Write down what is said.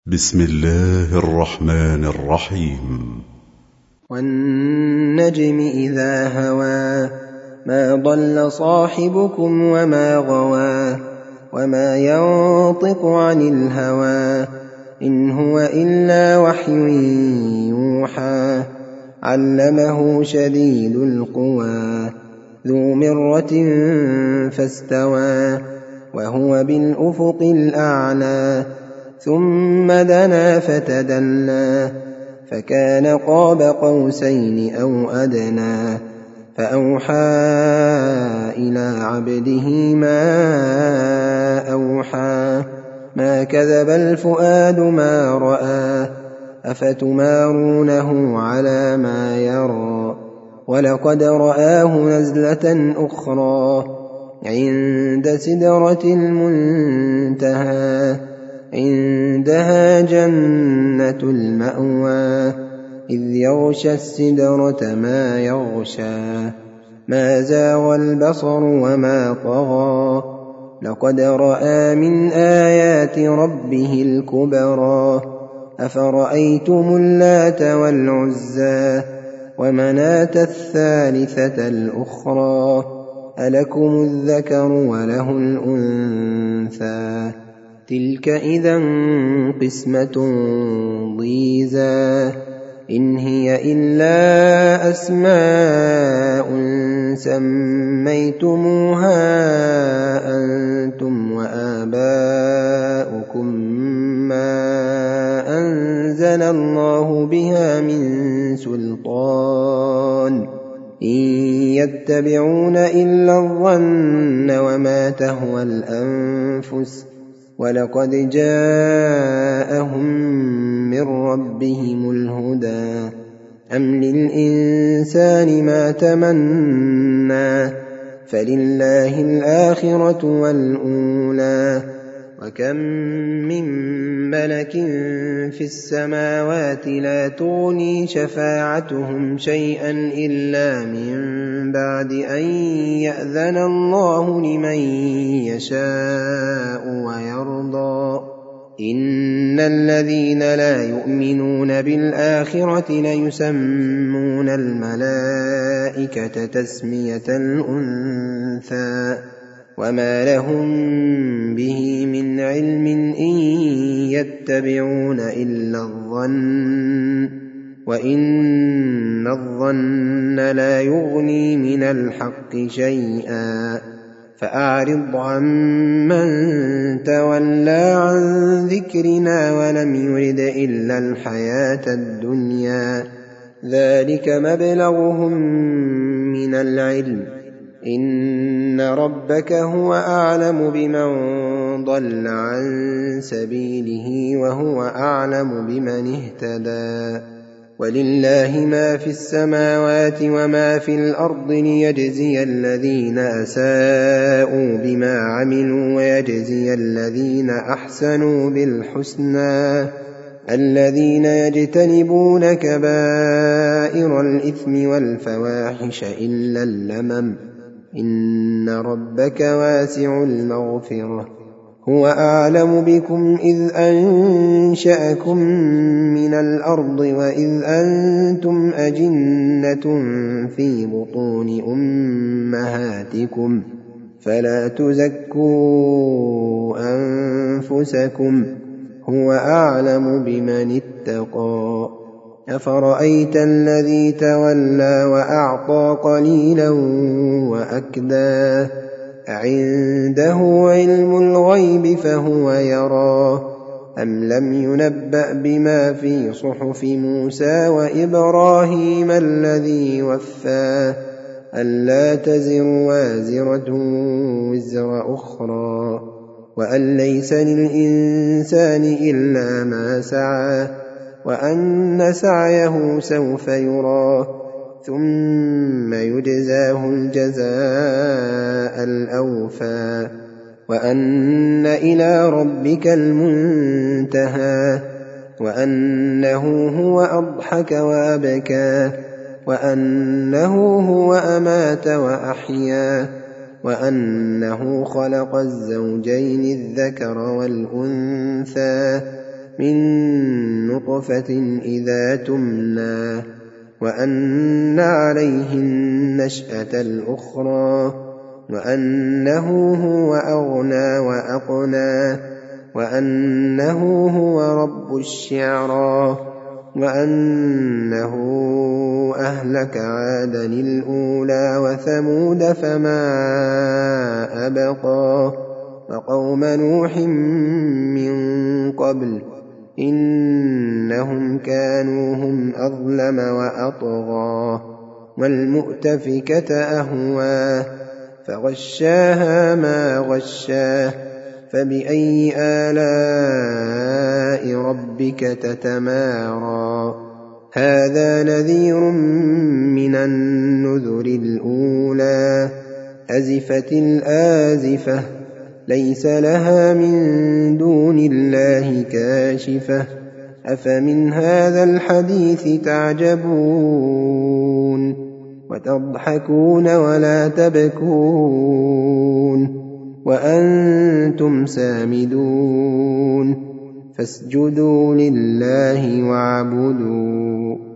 بسم الله الرحمن الرحيم. والنجم إذا هوى ما ضل صاحبكم وما غوى وما ينطق عن الهوى إن هو إلا وحي يوحى علمه شديد القوى ذو مرة فاستوى وهو بالأفق الأعلى ثم دنا فتدلى فكان قاب قوسين أو أدنى فأوحى إلى عبده ما أوحى ما كذب الفؤاد ما رأى أفتمارونه على ما يرى ولقد رآه نزلة أخرى عند سدرة المنتهى عندها جنة المأوى إذ يغشى السدرة ما يغشى ما زاغ البصر وما طغى لقد رأى من آيات ربه الكبرى أفرأيتم اللات والعزى ومناة الثالثة الأخرى ألكم الذكر وله الأنثى تلك إذا قسمة ضيزى إن هي إلا أسماء سميتموها أنتم وآباؤكم ما أنزل الله بها من سلطان إن يتبعون إلا الظن وما تهوى الأنفس ولقد جاءهم من ربهم الهدى أم للإنسان ما تمنى فلله الآخرة والأولى وكم من ملك في السماوات لا تغني شفاعتهم شيئا إلا من بعد أن يأذن الله لمن يشاء ويرضى إن الذين لا يؤمنون بالآخرة ليسمون الملائكة تسمية الأنثى وما لهم به من علم إن يتبعون إلا الظن وإن الظن لا يغني من الحق شيئا فأعرض عمن تولى عن ذكرنا ولم يرد إلا الحياة الدنيا ذلك مبلغهم من العلم إن ربك هو أعلم بمن ضل عن سبيله وهو أعلم بمن اهتدى ولله ما في السماوات وما في الأرض ليجزي الذين أساءوا بما عملوا ويجزي الذين أحسنوا بالحسنى الذين يجتنبون كبائر الإثم والفواحش إلا اللمم إن ربك واسع المغفرة هو أعلم بكم إذ أنشأكم من الأرض وإذ أنتم أجنة في بطون أمهاتكم فلا تزكوا أنفسكم هو أعلم بمن اتقى أفرأيت الذي تولى وأعطى قليلا وأكدى أعنده علم الغيب فهو يرى أم لم ينبأ بما في صحف موسى وإبراهيم الذي وفى ألا تزر وازرة وزر أخرى وأن ليس للإنسان إلا ما سعى وأن سعيه سوف يرى ثم يجزاه الجزاء الأوفى وأن إلى ربك المنتهى وأنه هو أضحك وأبكى وأنه هو أمات وأحيا وأنه خلق الزوجين الذكر والأنثى من نطفة إذا تمنى وأن عليه النشأة الأخرى وأنه هو أغنى وأقنى وأنه هو رب الشعرى وأنه أهلك عادا الأولى وثمود فما أبقى وقوم نوح من قبل إنهم كانوا هم أظلم وأطغى والمؤتفكة أهوى فغشاها ما غشاه فبأي آلاء ربك تتمارى هذا نذير من النذر الأولى أزفت الآزفة ليس لها من دون الله كاشفة أفمن هذا الحديث تعجبون وتضحكون ولا تبكون وأنتم سامدون فاسجدوا لله واعبدوا